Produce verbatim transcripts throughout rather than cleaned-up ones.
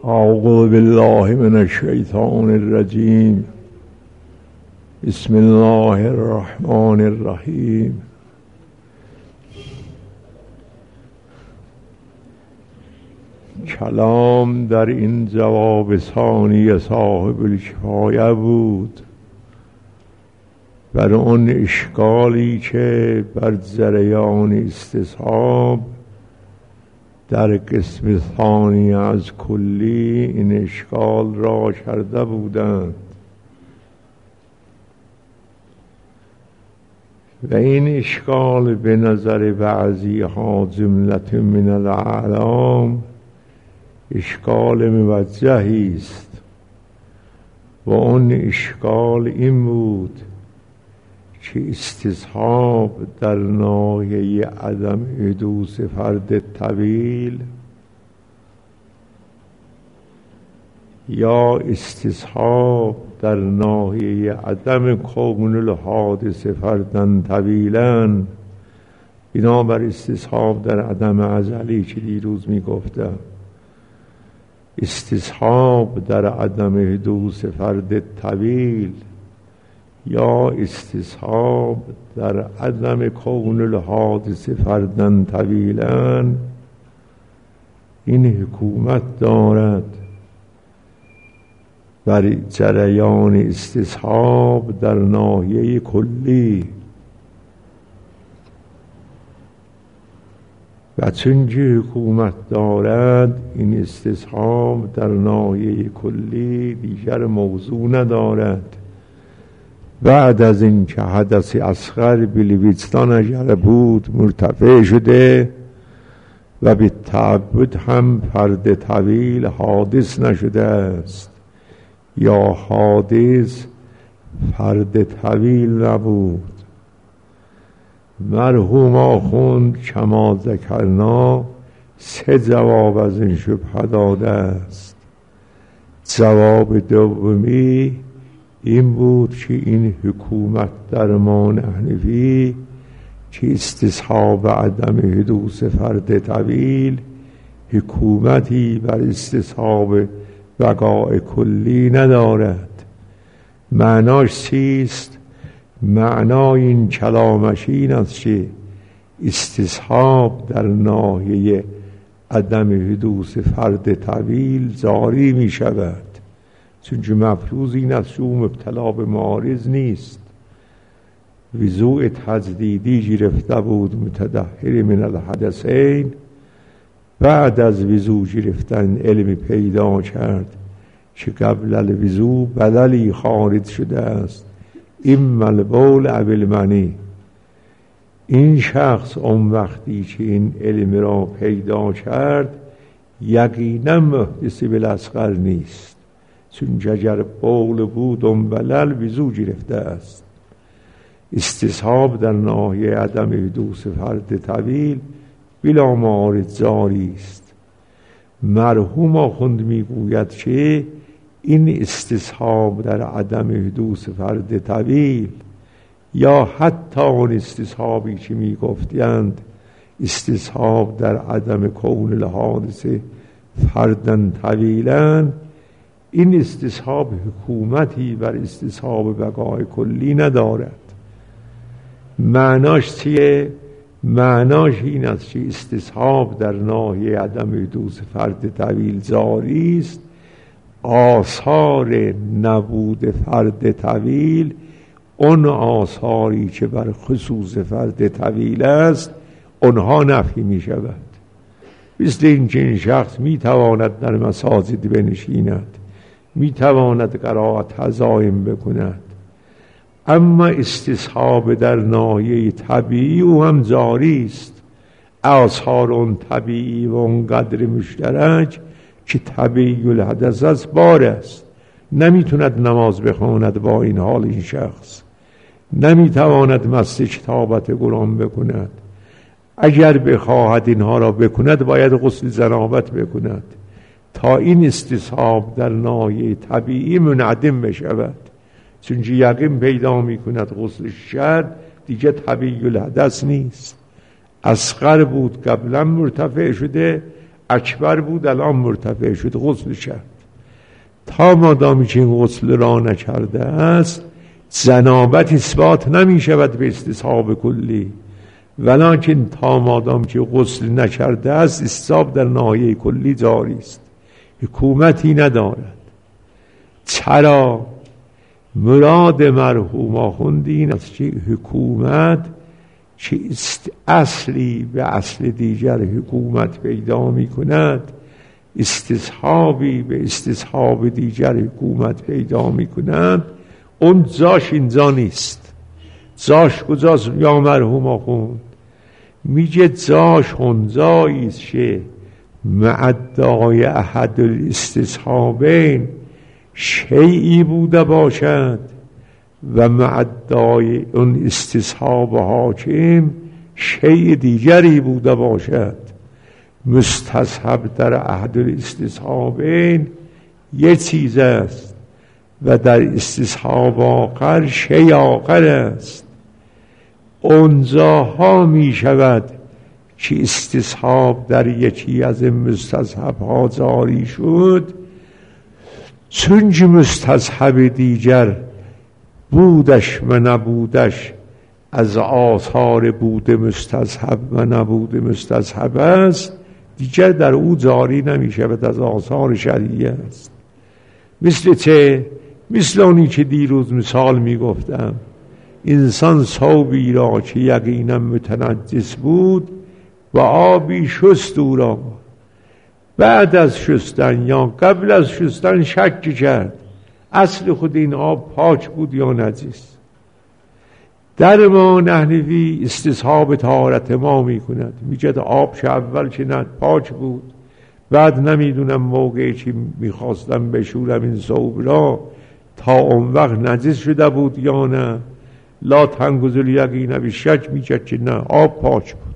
اعوذ بالله من الشیطان الرجیم. بسم الله الرحمن الرحیم. کلام در این جواب ثانی صاحب الکفایه بود بر آن اشکالی که بر جریان استصحاب در قسم ثانی از کلی این اشکال را کرده بودند و این اشکال به نظر بعضی ها جملت من الاعلام اشکال موجهی است و آن اشکال این بود که استصحاب در ناحیه عدم حدوث فرد طویل یا استصحاب در ناحیه عدم کون الحادث فردا طویلا، بنابر استصحاب در عدم ازلی که دیروز می گفتم، استصحاب در عدم حدوث فرد طویل یا استصحاب در عدم کون الحادث فردا طویلا، این حکومت دارد بر جریان استصحاب در ناحیه کلی و چونکه حکومت دارد این استصحاب در ناحیه کلی دیگر موضوع ندارد. بعد از این که حدث اصغر بلویچتان اگر بود مرتفع شده و به تعبد هم فرد طویل حادث نشده است یا حادث فرد طویل نبود. مرحوم آخوند کما ذکرنا سه جواب از این شبهه داده است. جواب دومی این بود که این حکومت درمان حنفی که استصحاب عدم حدوث فرد طویل حکومتی بر استصحاب بقاء کلی ندارد. معناش چیست؟ معنای این کلامش این است که استصحاب در ناحیه عدم حدوث فرد طویل جاری می شود، چونکه مفروض این است که او مبتلا به معارض نیست. وضوء تجدیدی گرفته بود متدهر من الحدثین، بعد از وضوء گرفتن علم پیدا کرد که قبل الوضوء بدلی خارج شده است، اما البول او المنی. این شخص اون وقتی که این علم را پیدا کرد یقینا محدث بالاصغر نیست، چون اگر بول بود اون بلل وضوء گرفته است. استصحاب در ناحیه عدم حدوث فرد طویل بلا معارض جاری است. مرحوم آخوند میگوید که این استصحاب در عدم حدوث فرد طویل یا حتی اون استصحابی که میگفتند استصحاب در عدم کون الحادث فردا طویلا، این استصحاب حکومتی بر استصحاب بقای کلی ندارد. معناش چیه؟ معناش این است که استصحاب در ناحیه عدم حدوث فرد طویل جاری است، آثار نبود فرد طویل اون آثاری که بر خصوص فرد طویل است اونها نفی می شود. مثل این که این شخص می تواند در مساجد بنشیند، می تواند قرائت عزائم بکند، اما استصحاب در ناحیه طبیعی او هم جاری است. آثار اون طبیعی و اون قدر مشترک که طبیعی الحدث است بار است. نمیتوند نماز بخواند با این حال این شخص، نمیتواند مس کتابت قرآن بکند. اگر بخواهد اینها را بکند باید غسل جنابت بکند تا این استصحاب در ناحیه طبیعی منعدم بشود، چون یقین پیدا میکند غسل شرط دیگه طبیعی الحدث نیست. اصغر بود قبلا مرتفع شده، اکبر بود الان مرتفع شد، غسل کرد. تا مادامی که این غسل را نکرده است جنابت اثبات نمی شود به استصحاب کلی، ولکن تا مادامی که غسل نکرده است استصحاب در ناحیه کلی جاری است، حکومتی ندارد. چرا؟ مراد مرحوم آخوند این است که حکومت که اصلی به اصل دیگر حکومت پیدا می کند، استصحابی به استصحاب دیگر حکومت پیدا می کند، اون جاش اینجا نیست. جاش کجاست یا مرحوم آخوند؟ میگه جاش اونجایی است که معدای احد الاستصحابین شیعی بوده باشد و معدای اون استصحاب حاکم شیء دیگری بوده باشد. مستصحب در احد الاستصحابین یک چیز است و در استصحاب آخر شیء آخر است. اونجاها می شود که استصحاب در یکی از مستصحب ها جاری شد، چون که مستصحب دیگر بودش و نبودش از آثار بود مستصحب و نبود مستصحب است، دیگر در او جاری نمی شود، از آثار شرعی است. مثل چه؟ مثل اونی که دیروز مثال می گفتم، انسان ثوبی را که یقینا متنجس بود و آبی شست او را، بعد از شستن یا قبل از شستن شک کرد اصل خود این آب پاک بود یا نجس. در ما نحنفی استصحاب طهارت ما می کند، می جد آب چه اول چه نه پاک بود، بعد نمیدونم موقعی که میخواستم بشورم این ثوب را تا اون وقت نجس شده بود یا نه، لا تنگذ الیقین بالشک، می جد که نه آب پاک بود.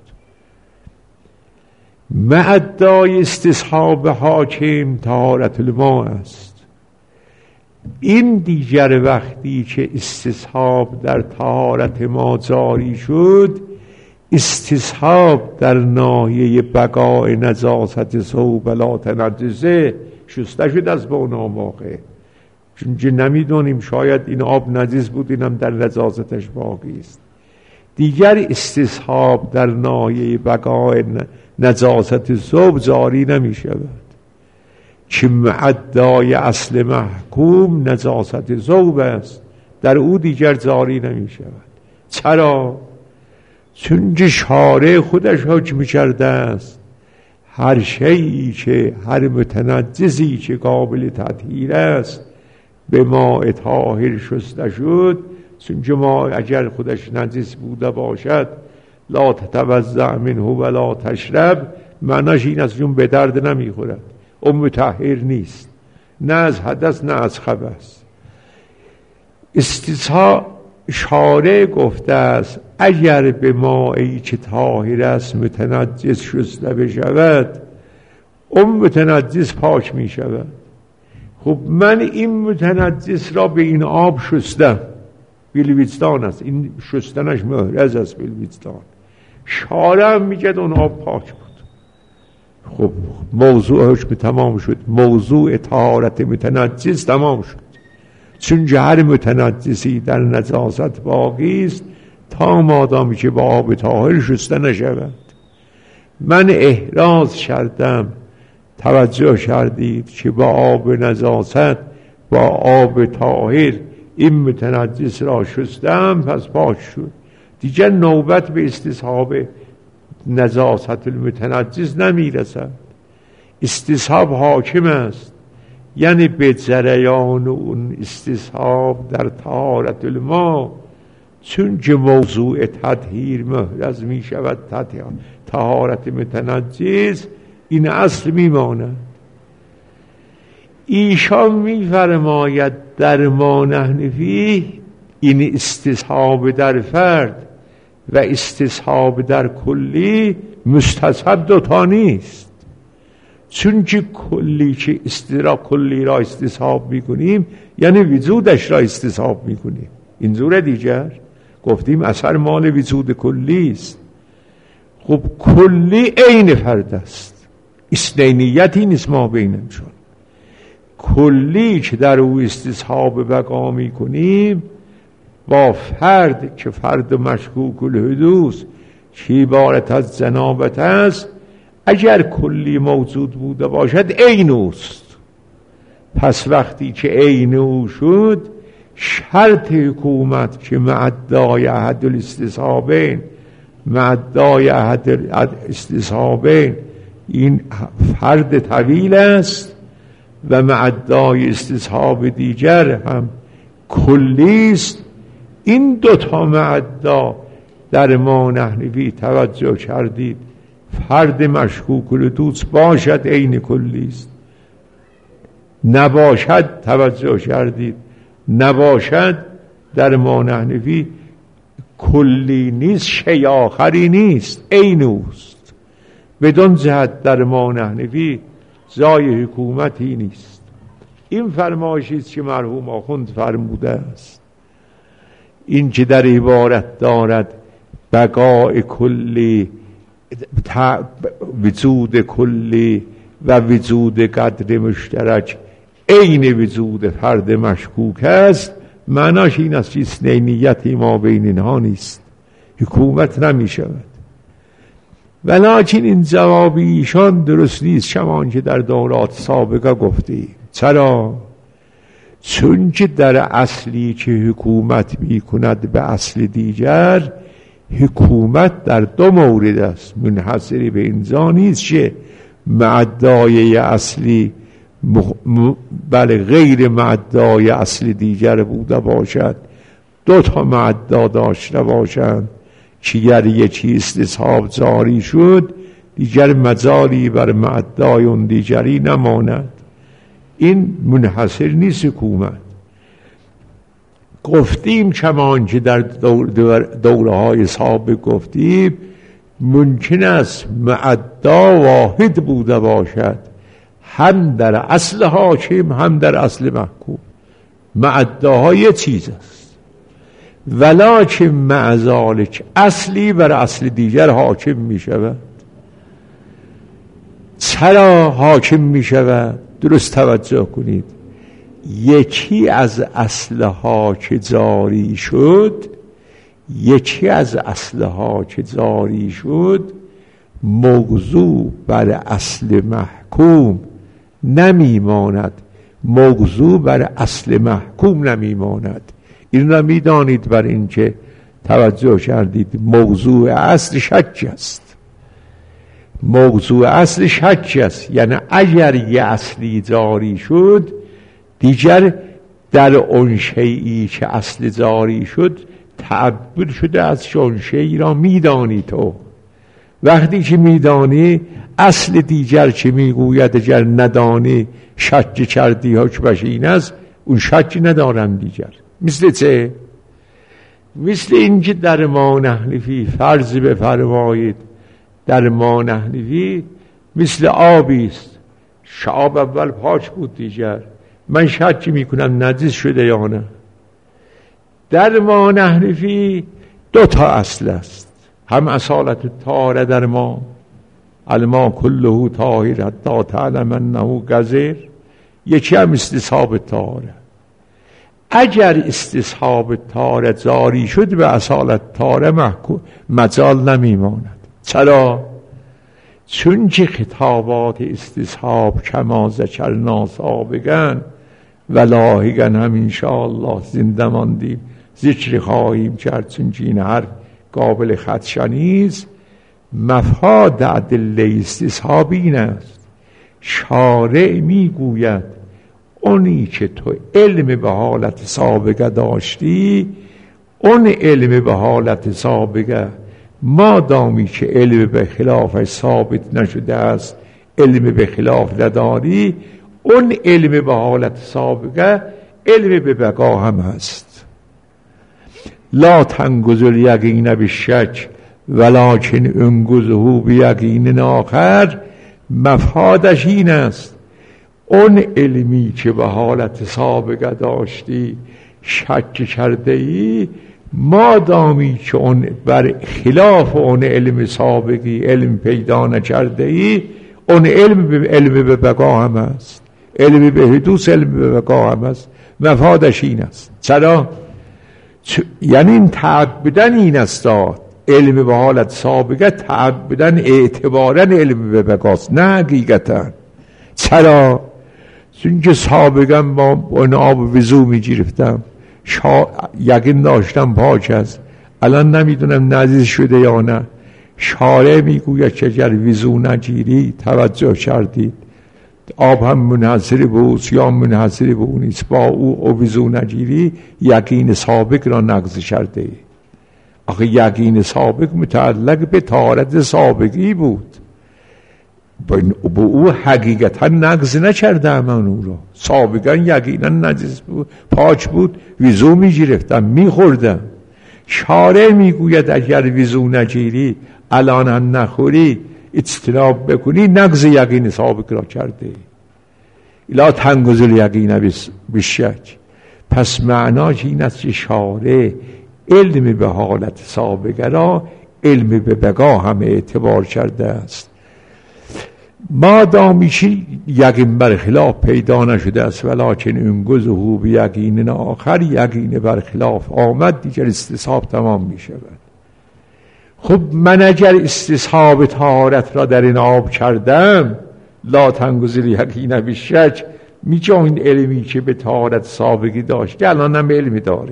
معدای استصحاب حاکم طهارت الماء است. این دیگر وقتی که استصحاب در طهارت ما جاری شد، استصحاب در ناحیه بقای نجاست ثوب لا تنجسه شسته شد از به اون واقع، چون نمیدونیم شاید این آب نجس بود، اینم در نجاستش باقی است. دیگر استصحاب در ناحیه بقای نجاست ثوب جاری نمی شود، که معدای اصل محکوم نجاست ثوب است، در او دیگر جاری نمی شود. چرا؟ چون که شارع خودش حکم کرده است هر شیئی که هر متنجسی که قابل تطهیر است به ماء طاهر شسته شد، چون که ماء اگر خودش نجس بوده باشد لا تتوضأ منه ولا تشرب، معناش این است چون به درد نمیخورد، اون مطهر نیست، نه از حدث نه از خبث. استصحاب شارع گفته است اگر به مائی که طاهر است متنجس شسته بشود، اون متنجس پاک می شود. خب من این متنجس را به این آب شستم، بلوچستان است، این شستنش محرز است بلوچستان، شارع هم میگد اون آب پاک بود. خب موضوع حکم تمام شد، موضوع طهارت متنجس تمام شد، چون هر متنجسی در نجاست باقی است تا مادامی که با آب طاهر شسته نشود. من احراز کردم، توجه کردید که با آب نجاست با آب طاهر این متنجس را شستم، پس پاک شد، دیگر نوبت به استصحاب نجاست المتنجس نمی رسد. استصحاب حاکم است، یعنی به جریان اون استصحاب در طهارت الماء، چون که موضوع تطهیر محرز می شود طهارت متنجس، این اصل می ماند. ایشان می فرماید در ما نحنفی این استصحاب در فرد و استصحاب در کلی مستصحب دوتا نیست، چون که کلی که استرا کلی را استصحاب میکنیم یعنی وجودش را استصحاب میکنیم. اینجور دیگر گفتیم اثر مال وجود کلی است. خب کلی عین فرد است، اثنینیتی نیست ما بینشون. کلی که در او استصحاب بقا می کنیم با فرد که فرد مشکوک الحدوث که عبارت از جنابت است، اگر کلی موجود بوده باشد عین اوست. پس وقتی که عین او شد، شرط حکومت که معدای احد الاستصحابین معدای احد الاستصحابین این فرد طویل است و معدای استصحاب دیگر هم کلی است. این دوتا معدا در ما نحنفی توجه کردید فرد مشکوک الحدوث باشد عین کلی است، نباشد توجه کردید نباشد در ما نحنفی کلی نیست، شیء آخری نیست، عین اوست. بدون جهت در ما نحنفی جای حکومتی نیست. این فرمایشی است که مرحوم آخوند فرموده است. این که در عبارت دارد بقاء کلی، وجود کلی و وجود قدر مشترک عین وجود فرد مشکوک است، معناش این است که اثنینیتی ما بین اینها نیست، حکومت نمی شود. ولیکن این جوابی ایشان درست نیست، چمان که در دورات سابقه گفتیم. چرا؟ چون که در اصلی که حکومت می کند به اصل دیگر، حکومت در دو مورد است، منحصری به اینجا نیست که معدای اصلی مخ... م... بله غیر معدای اصل دیگر بوده باشد، دو تا معدا داشته باشند که گر یکی استصحاب جاری شد دیگر مجالی بر معدای اون دیگری نماند. این منحصر نیست حکومت. گفتیم چمان که در دور دور دوره های سابق گفتیم ممکن است معدا واحد بوده باشد، هم در اصل حاکم هم در اصل محکوم. معداها یه چیز است، ولکن مع ذلک اصلی بر اصل دیگر حاکم می شود. چرا حاکم می شود؟ درست توجه کنید. یکی از اصلها که جاری شد یکی از اصلها که جاری شد موضوع بر اصل محکوم نمیماند، موضوع بر اصل محکوم نمیماند. این را میدانید بر این که توجه کردید موضوع اصل شک است. موضوع اصل شک است، یعنی اگر یه اصلی جاری شد دیگر در اون شیئی که اصل جاری شد تعبیر شده از شون شیئی را میدانی. تو وقتی که میدانی اصل دیگر که میگوید اگر ندانی شک کردی ها که باشه این است، اون شک ندارم دیگر. مثل چه؟ مثل این که در ما نحنفی فرض بفرمایید در ما نحنفی مثل آبی است، شاب اول پاک بود دیگر من شک میکنم نجس شده یا نه. در ما نحنفی دو تا اصل است، هم اصالت طاهره در ما، الماء کله طاهر حتی تعلم انه قذر، یکی هم استصحاب طاهره. اگر استصحاب طاهره جاری شد به اصالت طاهره محکوم مجال نمیماند. چرا؟ چون که خطابات استصحاب کما ذکرنا سابقا و لاحقا هم انشاءالله زنده ماندیم ذکر خواهیم کرد، چون که این حرف قابل خدشانی است. مفاد ادله استصحاب این است، شارع میگوید اونی که تو علم به حالت سابقه داشتی، اون علم به حالت سابقه مادامی که علم به خلافش ثابت نشده است، علم به خلاف نداری، اون علم به حالت سابقه علم به بقا هم هست. لا تنگذ الیقین بالشک ولکن انگذه بیقین آخر. مفادش این است اون علمی که به حالت سابقه داشتی شک کرده ای، مادامی که اون بر خلاف اون علم سابقی علم پیدا نکرده ای، اون علم به علم به بقا هم است، علم به حدوث علم به بقا هم است. مفادش این است. چرا؟ یعنی این تعبدن این است، علم به حالت سابقه تعبدن اعتبارا علم به بقاست، نه حقیقتا. چرا؟ چون که سابقا با اون آب وضو می گرفتم، شا... یقین داشتم پاک است، الان نمیدونم نزدیک شده یا نه. شارع میگوید که اگر وضو نگیری توجه کردید آب هم منحصر به اوست یا منحصر به اون نیست، با او او وضو نگیری یقین سابق را نقض کرده ای. آخه یقین سابق متعلق به طهارت سابقی بود، با او حقیقتا نقض نکرده من او را. سابقا یقینا نجس بود، پاک بود، وضو میگرفتم میخوردم. شارع میگوید اگر وضو نگیری الان هم نخوری اجتناب بکنی نقض یقین سابق را کرده. الا تنگزل یقین بالشک. پس معناش این است که شارع علم به حالت سابقه را علم به بقا هم اعتبار کرده است. مادامی که یقین بر خلاف پیدا نشده است ولکن انگزه به یقین آخر، یقین بر خلاف آمد دیگر استصحاب تمام می شود. خب من اگر استصحاب طهارت را در این آب کردم لا تنگزل یقین بالشک، میگه این علمی که به طهارت سابقی داشت الان هم علمی داری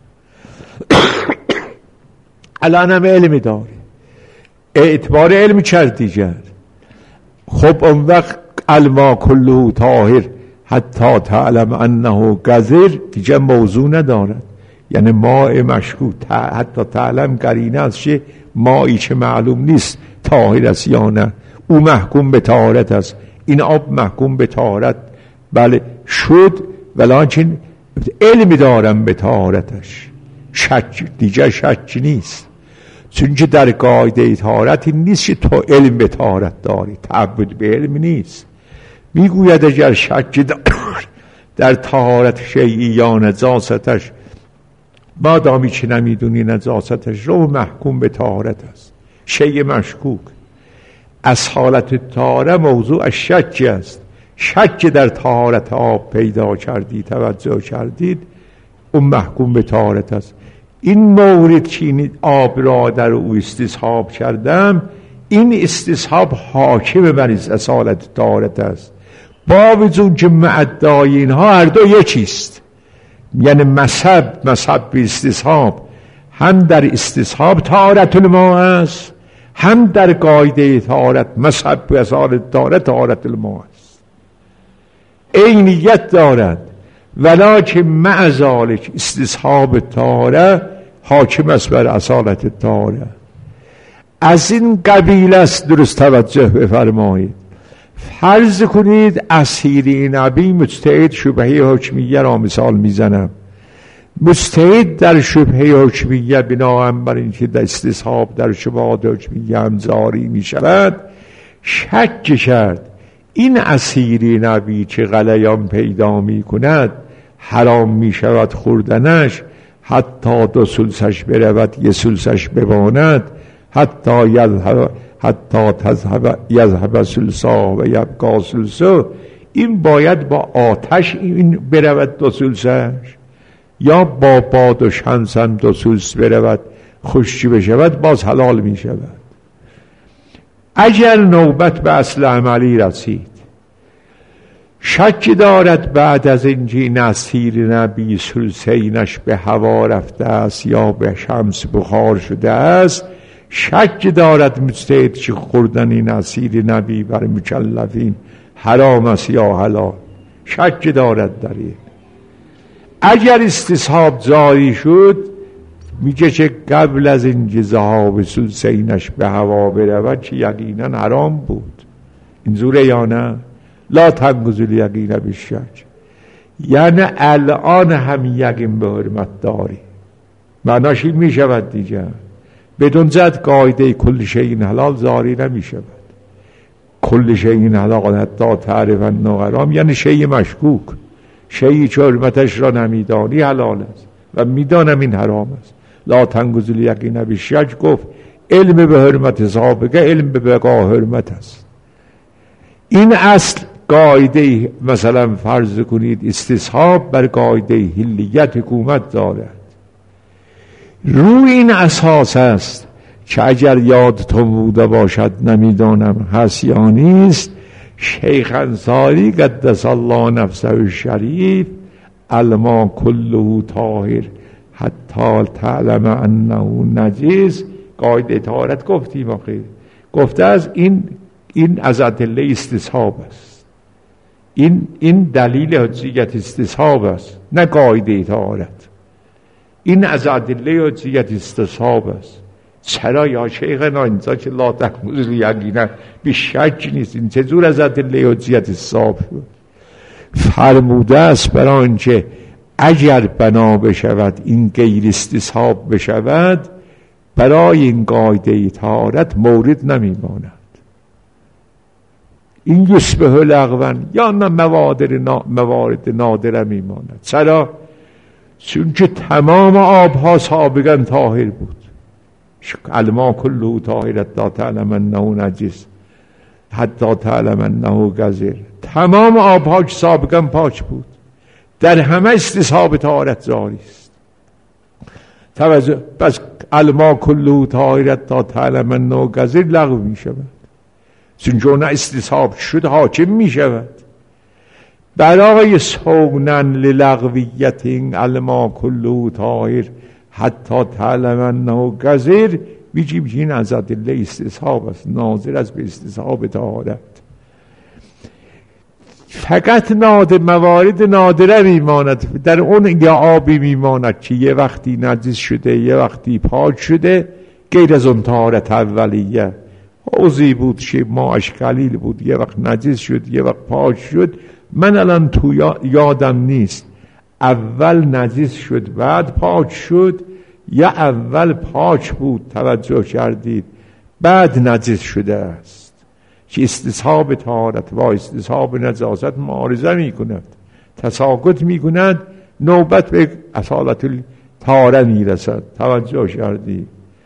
الان هم علمی داری، اعتبار علمی کرد دیگر. خب اون وقت الماء کله طاهر حتی تعلم انه قذر دیگه موضوع ندارد. یعنی ماء مشکوک حتی تعلم قرینه است که مایی که معلوم نیست طاهر است یا نه، او محکوم به طهارت است. این آب محکوم به طهارت بله شد، ولکن علم دارم به طهارتش، شک دیگه شک نیست. چون که در قاعده طهارتی نیست که تو علم به طهارت داری، تعبد به علم نیست. میگوید اگر شک در طهارت شیئی یا نجاستش، مادامی که نمیدونی نجاستش رو محکوم به طهارت است. شیء مشکوک از حالت طهاره موضوع شک است. شک در طهارت آب پیدا کردی توجه کردید اون محکوم به طهارت است. این مورد که این آب را در او استصحاب کردم، این استصحاب حاکم بر اصالت طهارت است، با وجود که معدای اینها هر دو یکیست. یعنی مذهب مذهب به استصحاب هم در استصحاب طهارت الماء است، هم در قاعده طهارت مذهب به اصالت طهارت طهارت الماء است، عینیت دارد. ولکن مع ذلک استصحاب طهاره حاکم است بر اصالت طهاره. از این قبیل است. درست توجه بفرمایید. فرض کنید اسیری نبی مجتهد شبهه حکمیه را مثال میزنم. مجتهد در شبهه حکمیه بناهم بر اینکه در استصحاب در شبهات حکمیه هم جاری می شود شک کرد این اسیری نبی که غلیان پیدا می کند حرام می شود خوردنش، حتی دو سلسش برود یه سلسش بماند، حتی یذهب حتی تذهب یذهب سلسا و یبقا سلسا. این باید با آتش این برود دو سلسش، یا با باد و شمس هم دو سلس برود خشکی بشود باز حلال می شود. اگر نوبت به اصل عملی رسید، شک دارد بعد از اینکه نصیر نبی سلسینش به هوا رفته است یا به شمس بخار شده است، شک دارد مجتهد که خوردن نصیر نبی بر مکلفین حرام است یا حلال، شک دارد در این. اگر استصحاب جاری شد میگه که قبل از اینکه ذهاب سلسینش به هوا برود که یقینا حرام بود. اینجوره یا نه؟ لا تنگزل یقین بالشک. یعنی الان هم یقین به حرمت داری، معناش این می شود دیگه. بدون زد قاعده کل شیء حلال جاری نمی شود. کل شیء حلال حتی تعرف انه حرام، یعنی شیء مشکوک، شیء که حرمتش را نمیدانی حلال است و میدانم این حرام است. لا تنگزل یقین بالشک گفت علم به حرمت سابقه علم به بقا حرمت است. این اصل قاعده، مثلا فرض کنید استصحاب بر قاعده حلیت حکومت دارد. روی این اساس است که اگر یادتون بوده باشد، نمیدانم هست یا نیست، شیخ انصاری قدس الله نفسه الشریف الماء کله طاهر حتی تعلم انه نجس، قاعده طهارت گفتیم آخه، گفته از این این از ادله استصحاب است، این این دلیل حجیت استصحاب است، نه قاعده طهارت. این از ادله حجیت استصحاب است. چرا یا شیخنا اینجا که لا تخمز یقینا بیشک نیست، این چجور از ادله حجیت استصحاب شد؟ فرموده است برای آنچه اگر بنا بشود این غیر استصحاب بشود، برای این قاعده طهارت مورد نمیماند. این یشبه لغوا یا نه موارد نا موارد نادره میماند. چرا؟ چون که تمام آبها سابقا طاهر بود. الماء کله طاهر حتی تعلم انه نجس حتی تعلم انه قذر. تمام آبها که سابقا پاک بود، در همه استصحاب طهارت جاری است. توجه، بس الماء کله طاهر حتی تعلم انه قذر لغو می شود، چون چون استصحاب شد حاکم می شود. برای سونن للغویت این الماء کله طاهر حتی تعلم انه قذر میگیم که این از ادله استصحاب است، ناظر است به استصحاب طهارت. فقط نادر موارد نادره میماند، در اون یا آبی میماند که یه وقتی نجس شده یه وقتی پاک شده، غیر از اون طهارت اولیه. حوضی بود که ماش قلیل بود، یه وقت نجس شد یه وقت پاک شد. من الان تو یادم نیست اول نجس شد بعد پاک شد یا اول پاک بود توجه کردید بعد نجس شده است، که استصحاب طهارت و استصحاب نجاست معارضه می کند، تساقط می کند، نوبت به اصالت طهاره می رسد. توجه کردید؟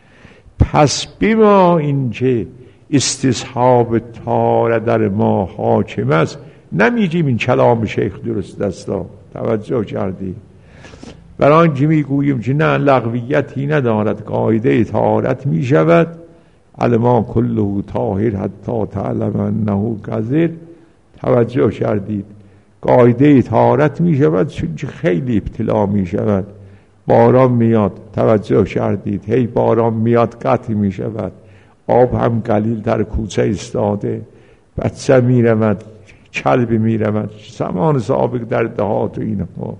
پس بما اینکه استصحاب طهارت در ما حاکم است، نمیگیم این کلام شیخ درست است. توجه کردید؟ برای آنکه میگوییم که نه لغویتی ندارد، قاعده طهارت می شود الماء کله طاهر حتی تعلم انه قذر. توجه کردید؟ قاعده طهارت می شود چون خیلی ابتلا می شود. باران میاد، توجه کردید؟ هی باران میاد قطع می شود، آب هم قلیل در کوچه استاده، بچه می رود، کلب می رود، زمان سابق در دهات و اینها.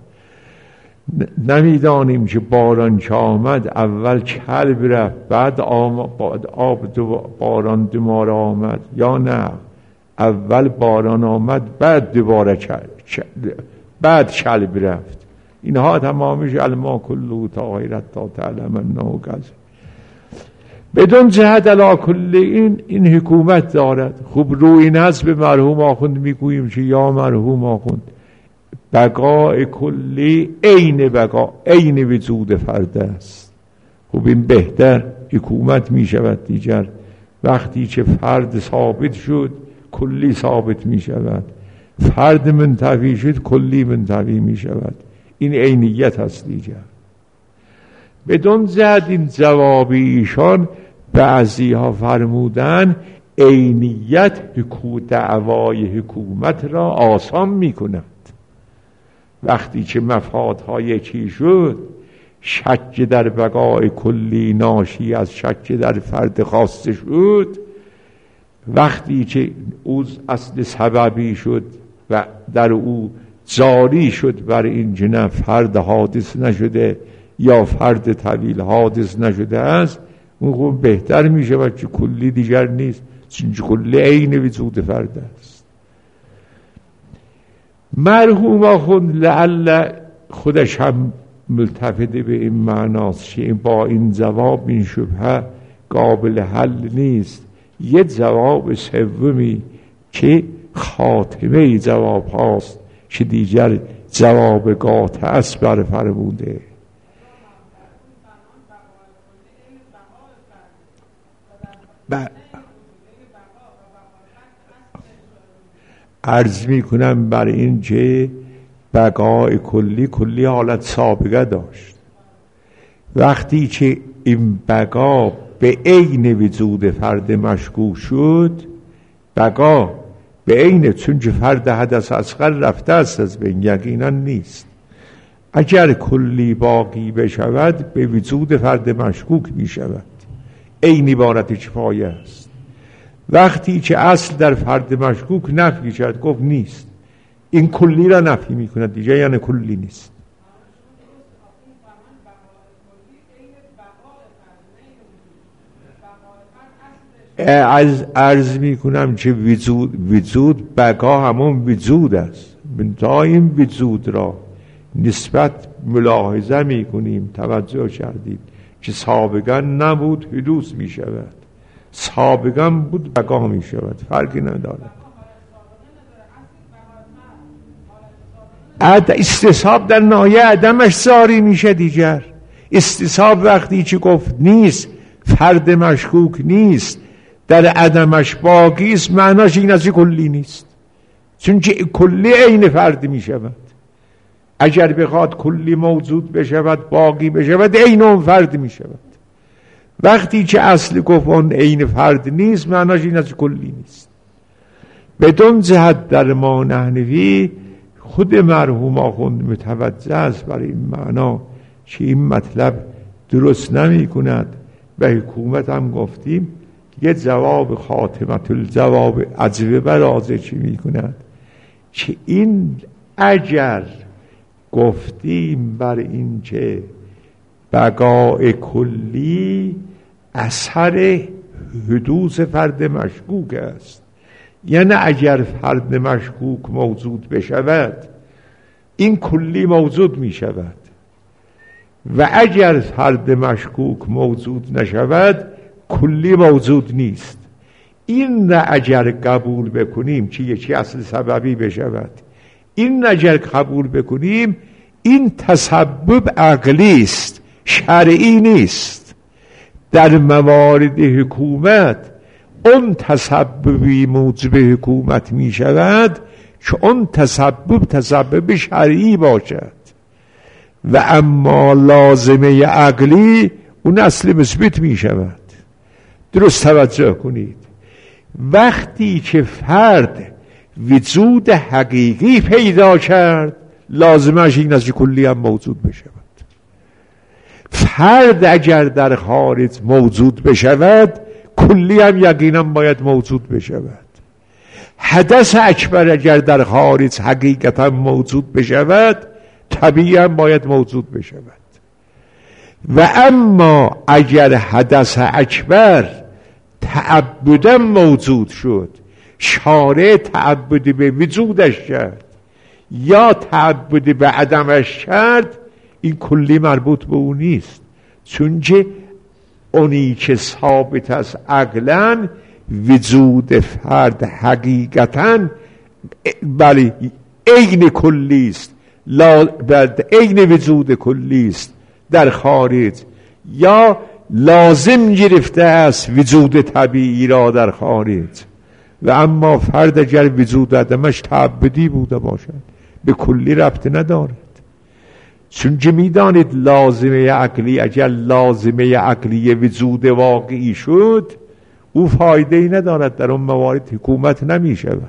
نمیدانیم که باران که آمد اول کلب رفت بعد آب دو باران دوباره آمد، یا نه اول باران آمد بعد دوباره بعد کلب رفت. اینها تمامش الماء کله طاهر حتی تعلم انه قذر. بدون جهت علی کل این این حکومت دارد. خوب روی این هست به مرحوم آخوند میگوییم که یا مرحوم آخوند بقاء کلی عین بقا عین وجود فرد است. خوب این بهتر حکومت می شود دیگر وقتی که فرد ثابت شد کلی ثابت می شود، فرد منتفی شد کلی منتفی می شود. این عینیت هست دیگر. بدون زد این جواب ایشان بعضی ها فرمودن عینیت دعوای حکومت را آسان می کند. وقتی که مفادها یکی شد، شک در بقای کلی ناشی از شک در فرد خاص شد. وقتی که او اصل سببی شد و در او جاری شد بر این جنه فرد حادث نشده یا فرد طویل حادث نشده است، اون خوب بهتر می شود که کلی دیگر نیست، چون کلی عین وجود فرد است. مرحوم آخوند لعل خودش هم ملتفت به این معناست که با این جواب این شبهه قابل حل نیست. یه جواب سومی که خاتمه جواب هاست که دیگر جواب قاطع است بر فرموده. ب... عرض می کنم بر این که بقای کلی کلی حالت سابقه داشت. وقتی که این بقا به عین وجود فرد مشکوک شد، بقا به عین، چون که فرد حدث اصغر رفته است از بین، یقینا نیست. اگر کلی باقی بشود به وجود فرد مشکوک می شود، عین عبارت کفایه است. وقتی که اصل در فرد مشکوک نفی شد، گفت نیست، این کلی را نفی می کند دیگه، یعنی کلی نیست. از عرض می کنم که وجود وجود بقا همون وجود است. تا این وجود را نسبت ملاحظه می کنیم، توجه کردید که سابقا نبود حدوث می شود، سابقا بود بقا می شود، فرقی ندارد. استصحاب در ناحیه عدمش زاری میشه دیگر. استصحاب وقتی که گفت نیست، فرد مشکوک نیست، در عدمش باقی است، معناش این از کلی نیست، چون که کلی عین فرد می شود. اگر بخواد کلی موجود بشود، باقی بشود، عین اون فرد می شود. وقتی که اصل گفت اون عین فرد نیست، معناش این از کلی نیست. بدون جهت در ما نحنفی خود مرحوم آخوند متوجه است برای این معنا که این مطلب درست نمی کند. به حکومت هم گفتیم یه جواب خاتمت الجواب عجبه برازه چی می کند که این اگر گفتیم بر این که بقای کلی اثر حدوث فرد مشکوک است، یعنی اگر فرد مشکوک موجود بشود این کلی موجود می شود، و اگر فرد مشکوک موجود نشود کلی موجود نیست. این را اگر قبول بکنیم که یکی اصل سببی بشود، این اگر قبول بکنیم این تسبب عقلی است، شرعی نیست. در موارد حکومت اون تسببی موجب حکومت می شود که اون تسبب تسبب شرعی باشد، و اما لازمه عقلی اون اصل مثبت می شود. درست توجه کنید. وقتی که فرد وجود حقیقی پیدا کرد، لازمش این است که کلی هم موجود بشود. فرد اگر در خارج موجود بشود، کلی هم یقینا باید موجود بشود. حدث اکبر اگر در خارج حقیقتا موجود بشود، طبیعی هم باید موجود بشود. و اما اگر حدث اکبر تعبداً موجود شد، شارع تعبدی به وجودش کرد یا تعبدی به عدمش کرد، این کلی مربوط به اون نیست، چون که اونی که ثابت است عقلاً وجود فرد حقیقتاً بله عین کلی است، عین وجود کلی است در خارج، یا لازم گرفته است وجود طبیعی را در خارج. و اما فرد اگر وجود عدمش تعبدی بوده باشد به کلی ربط ندارد، چون که میدانید لازمه عقلی اگر لازمه عقلی وجود واقعی شد، او فایده ای ندارد، در اون موارد حکومت نمی شود.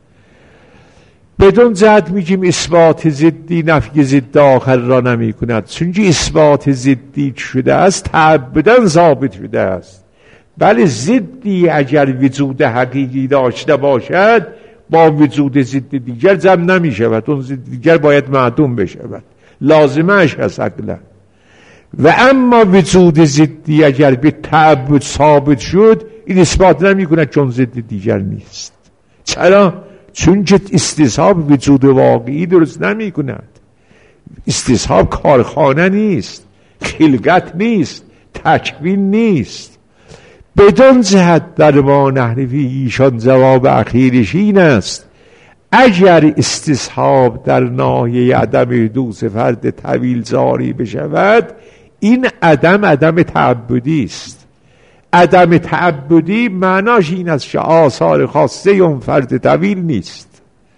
بدون جهت میگیم اثبات ضدی نفی ضد آخر را نمی کند، چون که اثبات ضدی شده است تعبداً ثابت شده است. بله ضدی اگر وجود حقیقی داشته باشد با وجود ضد دیگر جمع نمی شود، اون ضد دیگر باید معدوم بشود، لازمش هست عقلا. و اما وجود ضدی اگر به تعبد ثابت شد، این اثبات نمی کند چون ضد دیگر نیست. چرا؟ چون که استصحاب وجود واقعی درست نمی کند. استصحاب کارخانه نیست، خلقت نیست، تکوین نیست. بدون جهت در ما نحنفی ایشان جواب اخیرش این است: اگر استصحاب در ناحیه عدم حدوث فرد طویل جاری بشود، این عدم عدم تعبدی است. عدم تعبدی معناش این است که آثار خاصه اون فرد طویل نیست.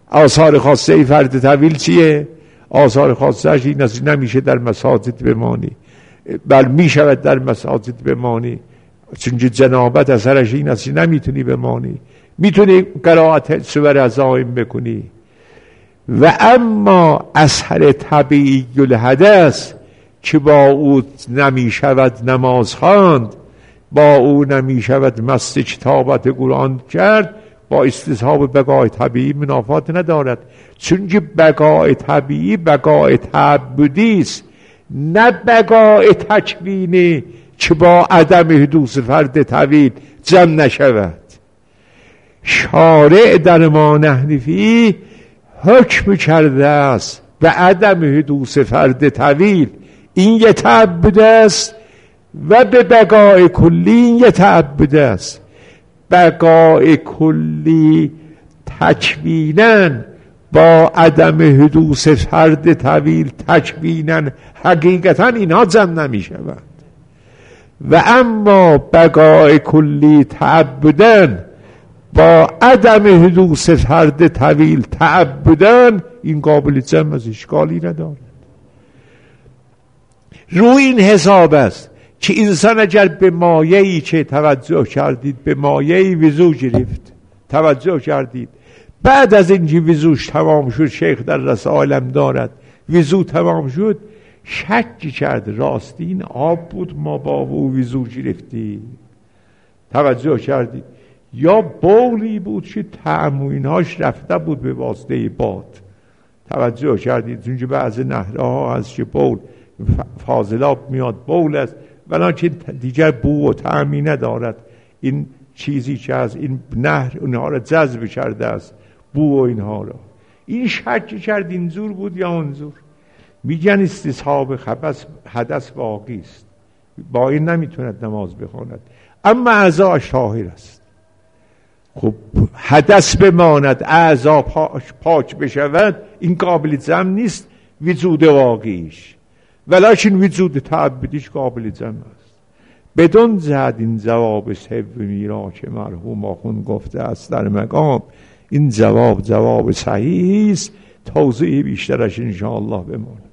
آثار خاصه فرد طویل چیه؟ آثار خاصهش این است نمیشه در مساجد بمانی، بل میشود در مساجد بمانی، چون جنابت اثرش این است نمیتونی بمانی، میتونی قرائت سور عزائم بکنی. و اما اثر طبیعی الحدث که با او نمیشود نماز خواند، با او نمیشود مست کتابت قرآن کرد، با استصحاب بقای طبیعی منافات ندارد، چون که بقای طبیعی بقای تعبدی است، نه بقای تکوینی که با عدم حدوث فرد طویل جمع نشود. شارع در ما نحنفی حکم کرده است به عدم حدوث فرد طویل، این یه تعبد است، و به بقای کلی این یه تعبد است. بقای کلی تکویناً با عدم حدوث فرد طویل تکویناً حقیقتاً اینها جمع نمی شود. و اما بقای کلی تعبداً با عدم حدوث فرد طویل تعبداً این قابل جمع از اشکالی ندارد. روی این حساب است که انسان اگر به مایه‌ای که توجه کردید، به مایه‌ای وضو گرفت، توجه کردید، بعد از اینکه وضوش تمام شد، شیخ در رسائلم دارد، وضو تمام شد، شک کرد راستی این آب بود ما با او وضو گرفتیم، توجه کردید، یا بولی بود که طعم و اینهاش رفته بود به واسطه باد، توجه کردید، چون که بعضی نهرها هست که بول فاضلاب میاد بول است، ولیکن دیگر بو و طعمی ندارد، این چیزی که از این نهر اونها را جذب کرده است، بو و اینها را. این شک کرد اینجور بود یا اونجور. میگن استصحاب خبث حدث واقعی است، با این نمیتوند نماز بخواند، اما اعضاش طاهر است. خب حدث بماند اعضا پاک بشود، این قابل جمع نیست وجود واقعیش، ولیکن وجود تعبدیش قابل جمع است. بدون جهت این جواب سومی را که مرحوم آخوند گفته است در مقام، این جواب جواب صحیحی است، توضیح بیشترش انشاءالله بماند.